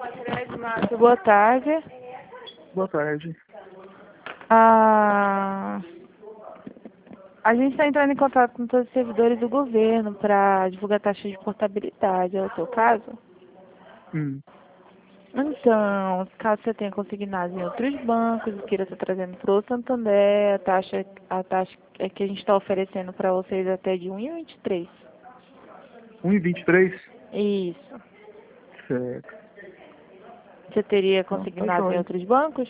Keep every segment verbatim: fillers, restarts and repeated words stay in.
Márcio, boa tarde. Boa tarde. Ah, a gente está entrando em contato com todos os servidores do governo para divulgar taxa de portabilidade. É o seu caso? Hum. Então, caso você tenha consignado em outros bancos e queira estar trazendo para o Santander, a taxa, a taxa é que a gente está oferecendo para vocês até de um vírgula vinte e três. um vírgula vinte e três? Isso. Certo. Você teria Então, tá consignado em jóia. outros bancos?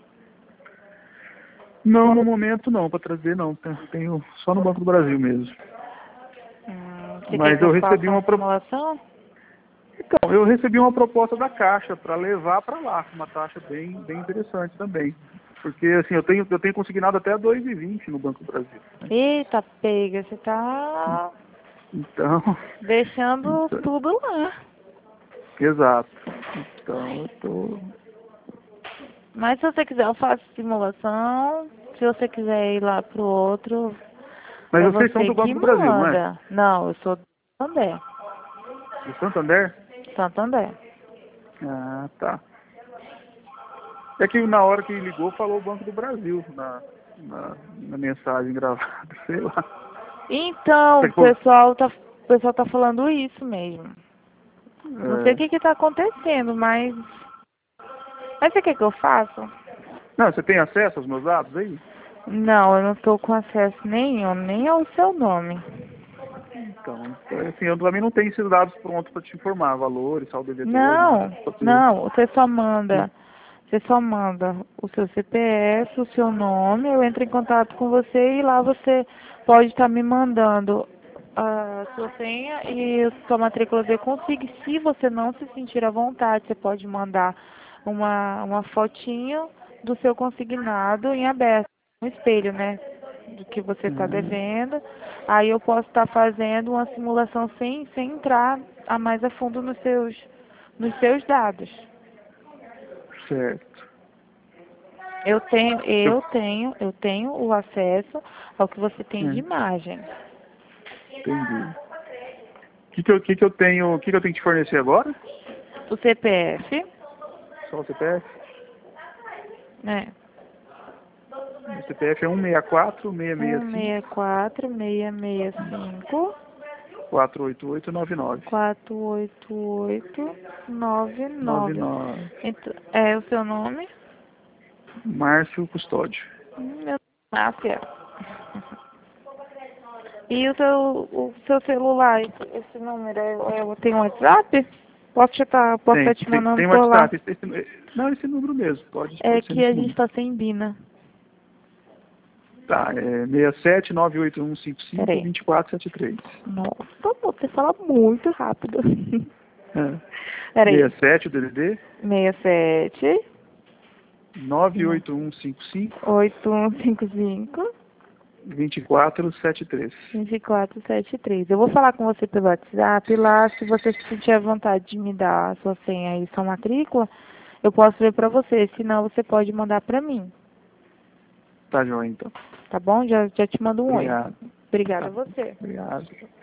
Não, no momento não, para trazer não. Tenho só no Banco do Brasil mesmo. Hum, você Mas quer que eu eu recebi faça uma uma pro... simulação? Então, eu recebi uma proposta da Caixa para levar para lá, uma taxa bem, bem interessante também. Porque assim, eu tenho, eu tenho consignado até dois vírgula vinte no Banco do Brasil. Né? Eita, pega, você tá Então, deixando então, tudo lá. exato. Então eu tô. Mas se você quiser, eu faço simulação. Se você quiser ir lá pro outro, Mas é vocês são você do que Banco do Brasil, não é? manda. Não, eu sou do Santander. Do Santander? Santander. Ah, tá. É que na hora que ligou falou o Banco do Brasil na, na, na mensagem gravada, sei lá. Então, o pessoal tá, o pessoal tá falando isso mesmo. Não sei o É... que que tá acontecendo, mas... Mas você quer que eu faça? Não, você tem acesso aos meus dados aí? Não, eu não tô com acesso nenhum, nem ao seu nome. Então, assim, eu também não tenho esses dados prontos para te informar, valores, saldo devedor, nada. Não, Só ter... não, você só manda, você só manda o seu C P F, o seu nome, eu entro em contato com você e lá você pode estar me mandando a sua senha e a sua matrícula de consigo. Se você não se sentir à vontade, você pode mandar uma, uma fotinho do seu consignado em aberto, um espelho, né? Do que você está Hum, devendo. Aí eu posso estar fazendo uma simulação sem, sem entrar a mais a fundo nos seus, nos seus dados. certo. Eu tenho, Eu, eu tenho, eu tenho o acesso ao que você tem de hum, imagem. entendi. O que, que, eu, que, que eu tenho. O que, que eu tenho que te fornecer agora? O C P F, Só o C P F? né? O C P F é um seis quatro, seis seis um cinco, seis quatro, seis seis cinco, quatro oito oito, nove nove. quatro oito oito, nove nove nove. nove. Então, é o seu nome? Márcio Custódio. Hum, Meu Máfia. E o seu, o seu celular, esse, esse número, é, é, tem um WhatsApp? Posso estar posso Tem, tá te tem, mandando tem por lá. WhatsApp. Esse, não, esse número mesmo. Pode, É pode ser que a nesse gente número. está sem Bina. Tá, é seis sete nove oito um cinco Pera cinco aí. dois quatro sete três. Nossa, você fala muito rápido. É. Pera aí. seis sete o D D D, seis sete, nove oito um cinco cinco, oito um cinco cinco, dois quatro sete três. dois quatro sete três. Eu vou falar com você pelo WhatsApp. Lá, se você sentir a vontade de me dar a sua senha e sua matrícula, eu posso ver pra você. Senão, você pode mandar pra mim. Tá joia, então. Tá bom? Já, já te mando um oi. Obrigado. Obrigada a Tá. você. Obrigado.